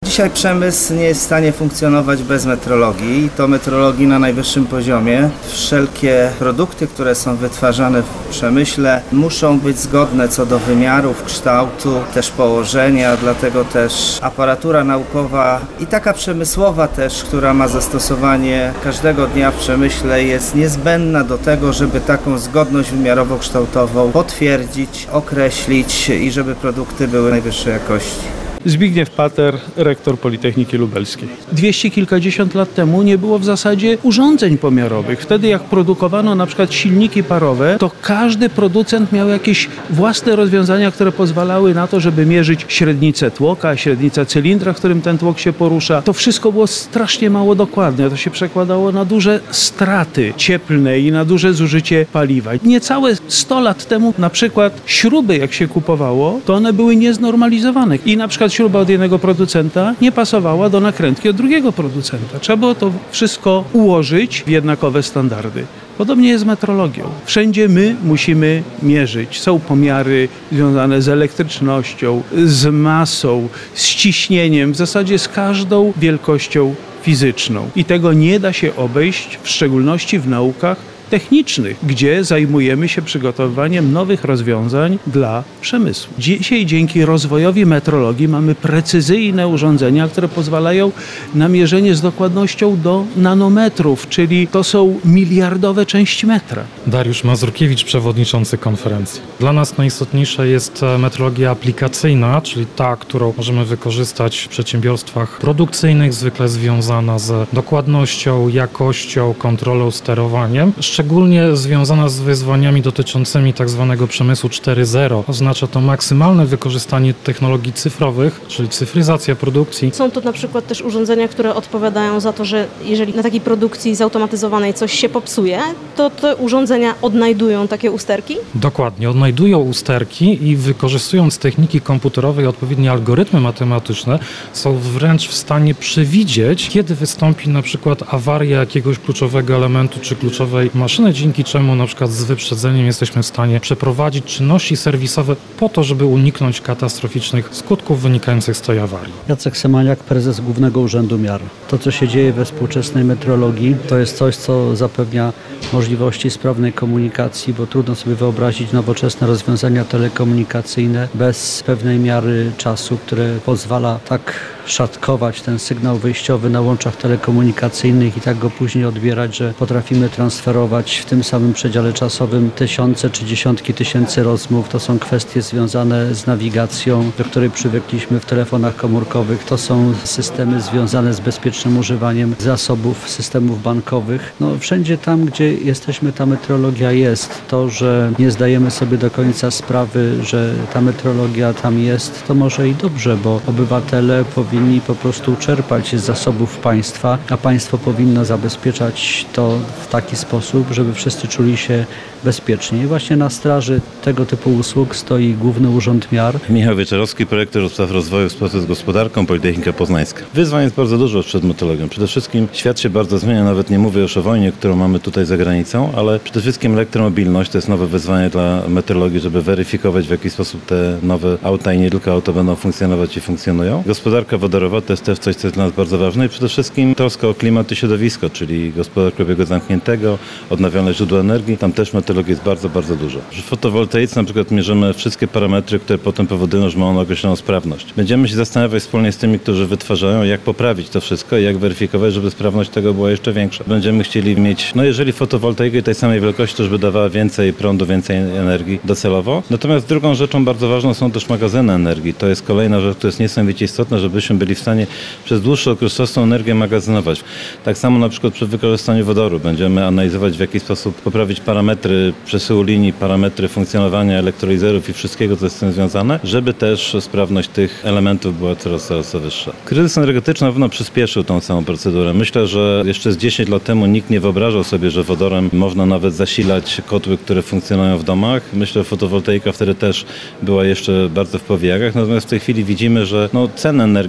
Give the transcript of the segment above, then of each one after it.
Dzisiaj przemysł nie jest w stanie funkcjonować bez metrologii i to metrologii na najwyższym poziomie. Wszelkie produkty, które są wytwarzane w przemyśle, muszą być zgodne co do wymiarów, kształtu, też położenia, dlatego też aparatura naukowa i taka przemysłowa też, która ma zastosowanie każdego dnia w przemyśle, jest niezbędna do tego, żeby taką zgodność wymiarowo-kształtową potwierdzić, określić i żeby produkty były najwyższej jakości. Zbigniew Pater, rektor Politechniki Lubelskiej. 200 kilkadziesiąt lat temu nie było w zasadzie urządzeń pomiarowych. Wtedy jak produkowano na przykład silniki parowe, to każdy producent miał jakieś własne rozwiązania, które pozwalały na to, żeby mierzyć średnicę tłoka, średnicę cylindra, w którym ten tłok się porusza. To wszystko było strasznie mało dokładne. To się przekładało na duże straty cieplne i na duże zużycie paliwa. Niecałe 100 lat temu na przykład śruby jak się kupowało, to one były nieznormalizowane. I na przykład śruba od jednego producenta nie pasowała do nakrętki od drugiego producenta. Trzeba było to wszystko ułożyć w jednakowe standardy. Podobnie jest z metrologią. Wszędzie my musimy mierzyć. Są pomiary związane z elektrycznością, z masą, z ciśnieniem, w zasadzie z każdą wielkością fizyczną. I tego nie da się obejść, w szczególności w naukach technicznych, gdzie zajmujemy się przygotowywaniem nowych rozwiązań dla przemysłu. Dzisiaj dzięki rozwojowi metrologii mamy precyzyjne urządzenia, które pozwalają na mierzenie z dokładnością do nanometrów, czyli to są miliardowe części metra. Dariusz Mazurkiewicz, przewodniczący konferencji. Dla nas najistotniejsza jest metrologia aplikacyjna, czyli ta, którą możemy wykorzystać w przedsiębiorstwach produkcyjnych, zwykle związana z dokładnością, jakością, kontrolą, sterowaniem. Szczególnie związana z wyzwaniami dotyczącymi tzw. przemysłu 4.0. Oznacza to maksymalne wykorzystanie technologii cyfrowych, czyli cyfryzacja produkcji. Są to na przykład też urządzenia, które odpowiadają za to, że jeżeli na takiej produkcji zautomatyzowanej coś się popsuje, to te urządzenia odnajdują takie usterki? Dokładnie, odnajdują usterki i wykorzystując techniki komputerowe i odpowiednie algorytmy matematyczne są wręcz w stanie przewidzieć, kiedy wystąpi na przykład awaria jakiegoś kluczowego elementu czy kluczowej maszyny, dzięki czemu na przykład z wyprzedzeniem jesteśmy w stanie przeprowadzić czynności serwisowe po to, żeby uniknąć katastroficznych skutków wynikających z tej awarii. Jacek Semaniak, prezes Głównego Urzędu Miar. To, co się dzieje we współczesnej metrologii, to jest coś, co zapewnia możliwości sprawnej komunikacji, bo trudno sobie wyobrazić nowoczesne rozwiązania telekomunikacyjne bez pewnej miary czasu, które pozwala tak szatkować ten sygnał wyjściowy na łączach telekomunikacyjnych i tak go później odbierać, że potrafimy transferować w tym samym przedziale czasowym tysiące czy dziesiątki tysięcy rozmów. To są kwestie związane z nawigacją, do której przywykliśmy w telefonach komórkowych. To są systemy związane z bezpiecznym używaniem zasobów, systemów bankowych. Wszędzie tam, gdzie jesteśmy, ta metrologia jest. To, że nie zdajemy sobie do końca sprawy, że ta metrologia tam jest, to może i dobrze, bo obywatele powinni po prostu czerpać z zasobów państwa, a państwo powinno zabezpieczać to w taki sposób, żeby wszyscy czuli się bezpiecznie. I właśnie na straży tego typu usług stoi Główny Urząd Miar. Michał Wieczorowski, projektor do spraw rozwoju współpracy z gospodarką, Politechnika Poznańska. Wyzwań jest bardzo dużo przed metrologią. Przede wszystkim świat się bardzo zmienia, nawet nie mówię już o wojnie, którą mamy tutaj za granicą, ale przede wszystkim elektromobilność to jest nowe wyzwanie dla metrologii, żeby weryfikować, w jaki sposób te nowe auta i nie tylko auta będą funkcjonować i funkcjonują. Gospodarka wodorowa to jest też coś, co jest dla nas bardzo ważne i przede wszystkim troska o klimat i środowisko, czyli gospodarka obiegu zamkniętego, odnawialne źródła energii. Tam też metrologii jest bardzo, bardzo dużo. W fotowoltaice na przykład mierzymy wszystkie parametry, które potem powodują, że ma ona określoną sprawność. Będziemy się zastanawiać wspólnie z tymi, którzy wytwarzają, jak poprawić to wszystko i jak weryfikować, żeby sprawność tego była jeszcze większa. Będziemy chcieli mieć, jeżeli fotowoltaikę tej samej wielkości, to żeby dawała więcej prądu, więcej energii docelowo. Natomiast drugą rzeczą bardzo ważną są też magazyny energii. To jest kolejna rzecz, która jest niesamowicie istotna, żebyśmy byli w stanie przez dłuższy okres czasu tą energię magazynować. Tak samo na przykład przy wykorzystaniu wodoru będziemy analizować, w jaki sposób poprawić parametry przesyłu linii, parametry funkcjonowania elektrolizerów i wszystkiego, co jest z tym związane, żeby też sprawność tych elementów była coraz wyższa. Kryzys energetyczny na pewno przyspieszył tą całą procedurę. Myślę, że jeszcze z 10 lat temu nikt nie wyobrażał sobie, że wodorem można nawet zasilać kotły, które funkcjonują w domach. Myślę, że fotowoltaika wtedy też była jeszcze bardzo w powijakach, natomiast w tej chwili widzimy, że ceny energii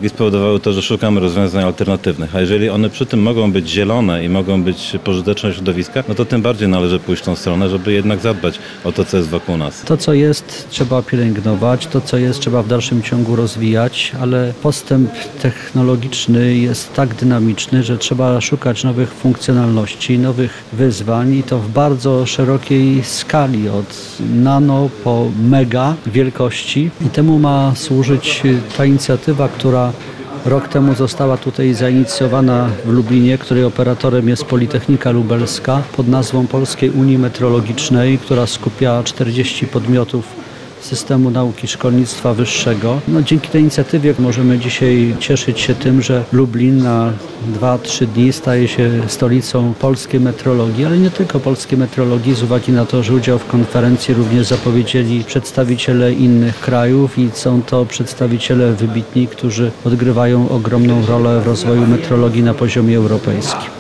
metrologii spowodowały to, że szukamy rozwiązań alternatywnych, a jeżeli one przy tym mogą być zielone i mogą być pożyteczne środowiska, no to tym bardziej należy pójść w tą stronę, żeby jednak zadbać o to, co jest wokół nas. To, co jest, trzeba pielęgnować, to, co jest, trzeba w dalszym ciągu rozwijać, ale postęp technologiczny jest tak dynamiczny, że trzeba szukać nowych funkcjonalności, nowych wyzwań i to w bardzo szerokiej skali, od nano po mega wielkości. I temu ma służyć ta inicjatywa, która rok temu została tutaj zainicjowana w Lublinie, której operatorem jest Politechnika Lubelska pod nazwą Polskiej Unii Metrologicznej, która skupia 40 podmiotów systemu nauki szkolnictwa wyższego. Dzięki tej inicjatywie możemy dzisiaj cieszyć się tym, że Lublin na 2-3 dni staje się stolicą polskiej metrologii, ale nie tylko polskiej metrologii, z uwagi na to, że udział w konferencji również zapowiedzieli przedstawiciele innych krajów i są to przedstawiciele wybitni, którzy odgrywają ogromną rolę w rozwoju metrologii na poziomie europejskim.